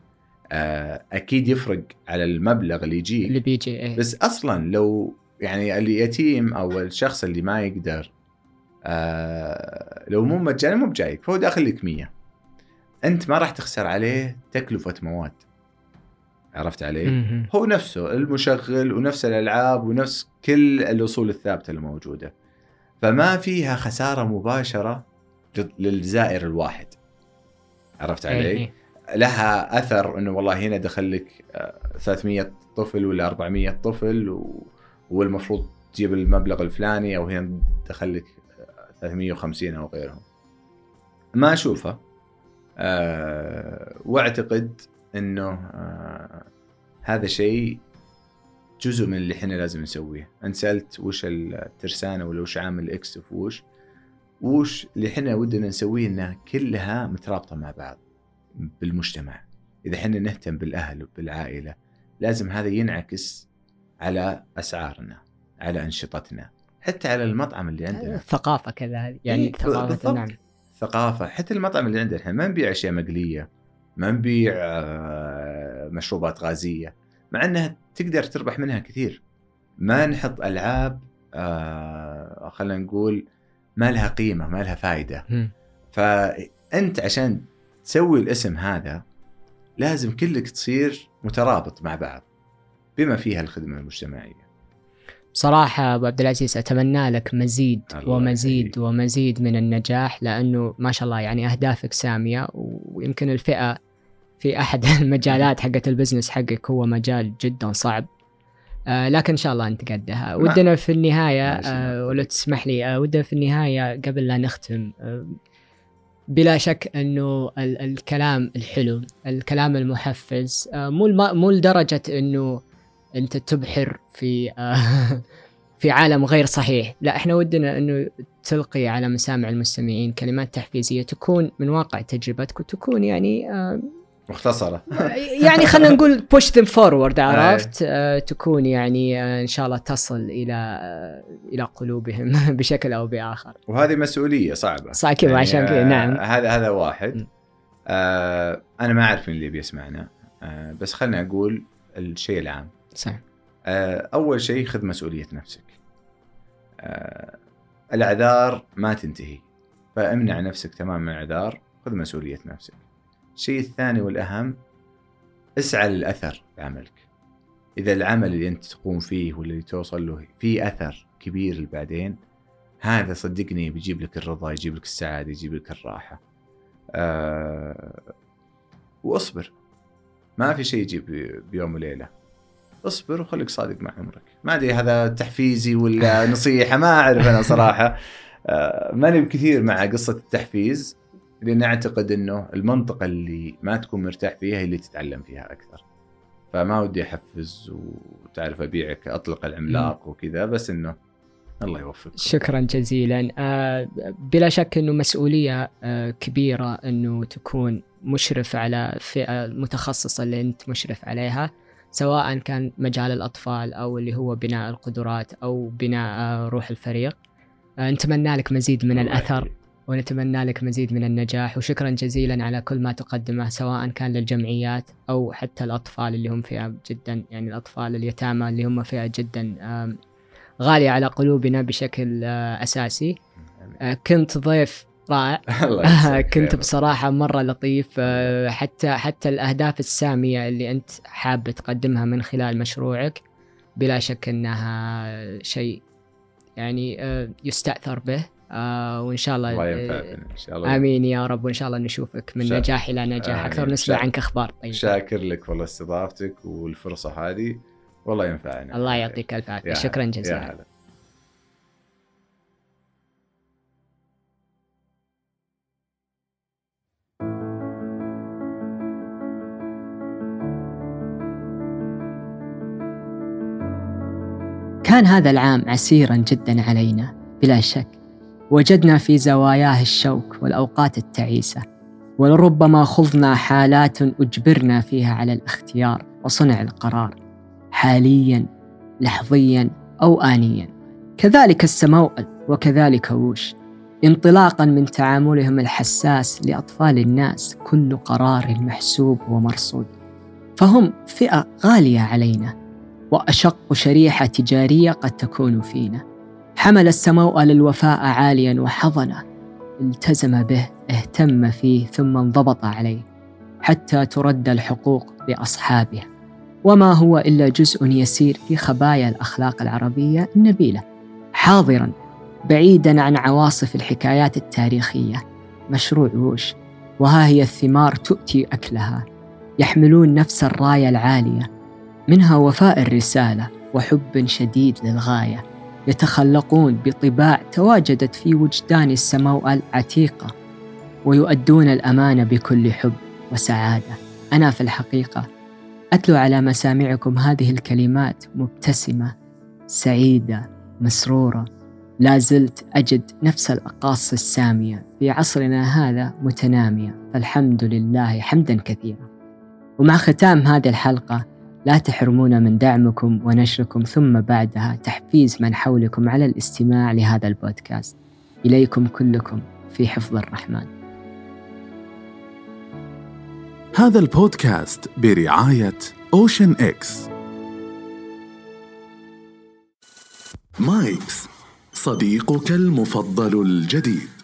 أكيد يفرق على المبلغ اللي يجيك اللي بيجي إيه؟ بس أصلا لو يعني اليتيم أو الشخص اللي ما يقدر آه لو مو مجاني مو بجايك، فهو داخل لك مية، أنت ما راح تخسر عليه تكلفة مواد، عرفت عليه؟ م-م. هو نفسه المشغل ونفس الألعاب ونفس كل الأصول الثابتة الموجودة، فما فيها خسارة مباشرة للزائر الواحد، عرفت عليه؟ لها أثر إنه والله هنا دخل لك ثلاثمية طفل ولا أربعمية طفل والمفروض تجيب المبلغ الفلاني، أو هنا دخل لك ثلاثمية وخمسين أو غيرهم. ما أشوفه أه واعتقد إنه أه هذا شيء جزء من اللي إحنا لازم نسويه. أنت سألت وش الترسانة ولا وش عامل إكس في وش وش اللي إحنا ودنا نسويه، إنها كلها مترابطة مع بعض بالمجتمع. إذا إحنا نهتم بالأهل وبالعائلة لازم هذا ينعكس على أسعارنا، على أنشطتنا، حتى على المطعم اللي عندنا. الثقافة كذا يعني، ثقافة النعم، ثقافة. حتى المطعم اللي عندنا إحنا ما نبيع أشياء مقلية، ما نبيع مشروبات غازية، مع أنها تقدر تربح منها كثير. ما نحط ألعاب آه خلينا نقول ما لها قيمة، ما لها فائدة. م. فأنت عشان تسوي الاسم هذا لازم كلك تصير مترابط مع بعض بما فيها الخدمة المجتمعية. بصراحة أبو عبد العزيز أتمنى لك مزيد ومزيد يحيي. ومزيد من النجاح، لأنه ما شاء الله يعني أهدافك سامية، ويمكن الفئة في أحد المجالات حقت البزنس حقك هو مجال جدا صعب، آه لكن إن شاء الله أنت قدها. ودنا في النهاية آه ولو تسمح لي آه ودنا في النهاية قبل لا نختم، آه بلا شك أنه ال- الكلام الحلو، الكلام المحفز، آه مو الم- مو لدرجة أنه أنت تبحر في آه في عالم غير صحيح، لا إحنا ودنا أنه تلقي على مسامع المستمعين كلمات تحفيزية تكون من واقع تجربتك، وتكون يعني آه مختصرة. يعني خلنا نقول push them forward، عرفت؟ آه تكون يعني آه إن شاء الله تصل إلى آه إلى قلوبهم بشكل أو بآخر. وهذه مسؤولية صعبة صح كذا، يعني عشان كذا نعم. هذا هذا واحد. آه أنا ما أعرف من اللي بيسمعنا، آه بس خلنا أقول الشيء العام. صح. آه أول شيء خذ مسؤولية نفسك. آه الأعذار ما تنتهي، فامنع نفسك تماما من الأعذار، خذ مسؤولية نفسك. الشيء الثاني والأهم، اسعى للأثر بعملك. إذا العمل اللي أنت تقوم فيه واللي توصل له فيه أثر كبير بعدين، هذا صدقني بيجيب لك الرضا، يجيب لك السعادة، يجيب لك الراحة. أه وأصبر، ما في شيء يجيب بيوم وليلة. أصبر وخليك صادق مع عمرك. ما أدري هذا تحفيزي ولا نصيحة، ما أعرف أنا صراحة. أه ماني بكثير مع قصة التحفيز، لأن أعتقد أنه المنطقة اللي ما تكون مرتاح فيها هي اللي تتعلم فيها أكثر. فما ودي أحفز وتعرف أبيعك أطلق العملاق وكذا، بس أنه الله يوفقك. شكرا جزيلا. آه بلا شك أنه مسؤولية آه كبيرة أنه تكون مشرف على فئة المتخصصة اللي أنت مشرف عليها، سواء كان مجال الأطفال أو اللي هو بناء القدرات أو بناء آه روح الفريق. آه نتمنى لك مزيد من الأثر ونتمنى لك مزيد من النجاح، وشكرا جزيلا على كل ما تقدمه، سواء كان للجمعيات أو حتى الأطفال اللي هم فئة جدا، يعني الأطفال اليتامى اللي هم فئة جدا غالية على قلوبنا بشكل أساسي. كنت ضيف رائع. كنت بصراحة مرة لطيف. حتى حتى الأهداف السامية اللي أنت حاب تقدمها من خلال مشروعك بلا شك أنها شيء يعني يستأثر به. آه وإن شاء الله, الله ينفع إن شاء الله. آمين يا رب. وإن شاء الله نشوفك من شا... نجاح إلى نجاح أكثر، ونسمع عنك أخبار طيبة. شاكر لك والله استضافتك والفرصة هذه، والله ينفعنا. الله يعطيك ألف عافية. شكرا جزيلا. كان هذا العام عسيرا جدا علينا بلا شك. وجدنا في زواياه الشوك والأوقات التعيسة، ولربما خضنا حالات أجبرنا فيها على الاختيار وصنع القرار، حاليا لحظيا أو آنيا. كذلك السموأل وكذلك ووش، انطلاقا من تعاملهم الحساس لأطفال الناس، كل قرار محسوب ومرصود. فهم فئة غالية علينا، وأشق شريحة تجارية قد تكون فينا. حمل السموأل الوفاء عاليا وحضنه، التزم به، اهتم فيه، ثم انضبط عليه حتى ترد الحقوق لأصحابها، وما هو إلا جزء يسير في خبايا الأخلاق العربية النبيلة، حاضرا بعيدا عن عواصف الحكايات التاريخية. مشروع ووش، وها هي الثمار تؤتي أكلها. يحملون نفس الراية العالية، منها وفاء الرسالة وحب شديد للغاية. يتخلقون بطباع تواجدت في وجدان السموأل عتيقة، ويؤدون الأمانة بكل حب وسعادة. أنا في الحقيقة أتلو على مسامعكم هذه الكلمات مبتسمة سعيدة مسرورة، لا زلت أجد نفس الأقاصي السامية في عصرنا هذا متنامية، فالحمد لله حمدا كثيرا. ومع ختام هذه الحلقة لا تحرمونا من دعمكم ونشركم، ثم بعدها تحفيز من حولكم على الاستماع لهذا البودكاست. إليكم كلكم في حفظ الرحمن. هذا البودكاست برعاية أوشن إكس. مايكس، صديقك المفضل الجديد.